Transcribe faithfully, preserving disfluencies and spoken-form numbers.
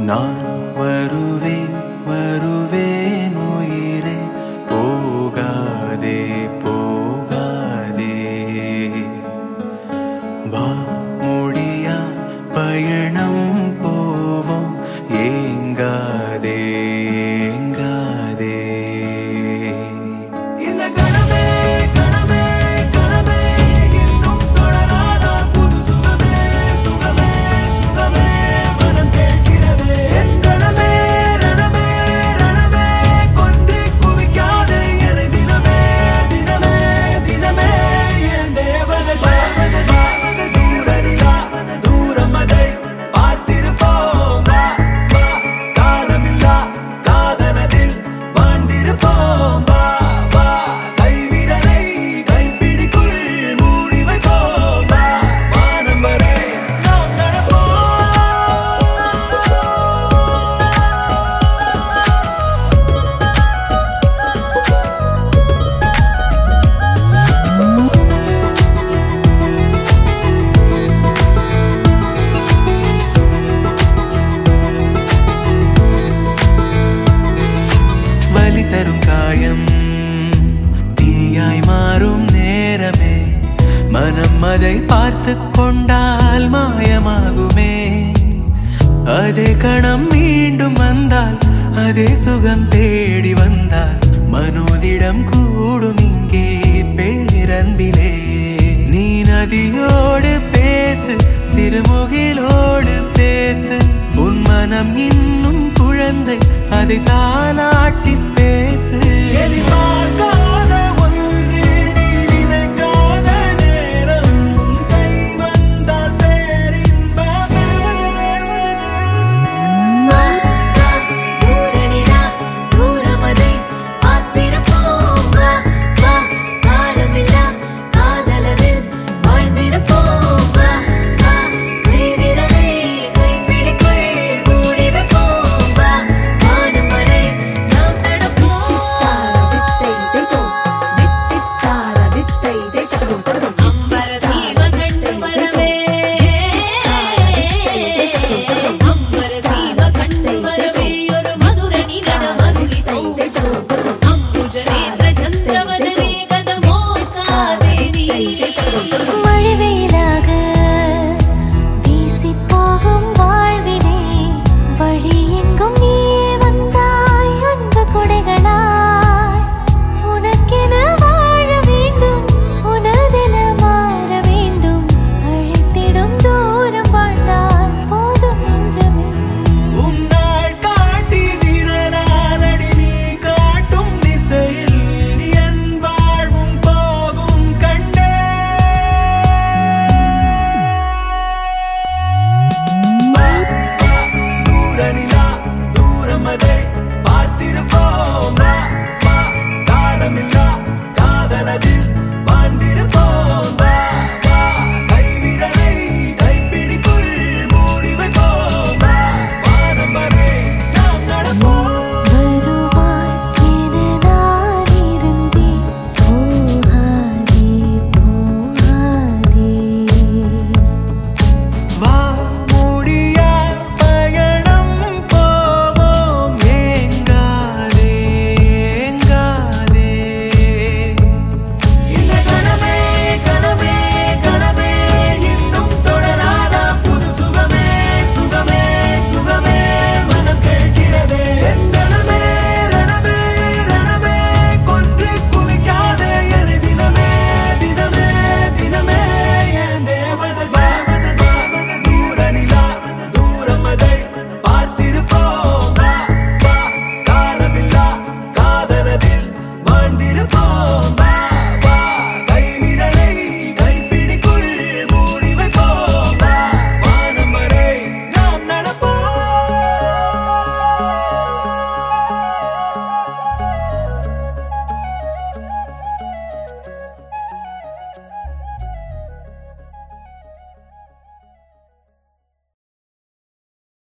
நான் வருவேன் வருவேன் உயிரே போகாதே போகாதே வா முடியா பயணம் போவோம் ஏங்காதே ஏங்காதே இந்த கணமே கணமே கணமே இன்னும் தொடராதா புது சுகமே சுகமே சுகமே மனம் கேட்கிறதே என் கணமே ரணமே ரணமே கொன்று குவிக்காதே என தினமே தினமே தினமே என் தேவதை பாவதை பாவதை தூர நிலா தூரம் அதை பார்த்திருப்போம் வா வா காலமில்லா காதலதில் வாழ்ந்திருப்போம் வா வா கைவிரலை கைப்பிடிக்குள் மூடி வைப்போம் வா வானம் வரை நாம் நடப்போம் வலி தரும் காயம் தீயாய் மாறும் நேரமே மனம் அதை பார்த்து கொண்டால் மாயமாகுமே அதே கணம் மீண்டும் வந்தால் அதே சுகம் தேடி வந்தால் மனோதிடம் கூடும் இங்கே பேரன்பிலே நீ நதியோடு பேசு சிறுமுகிலோடு பேசு உன் மனம் இன்னும் குழந்தை அதை தானாட்டி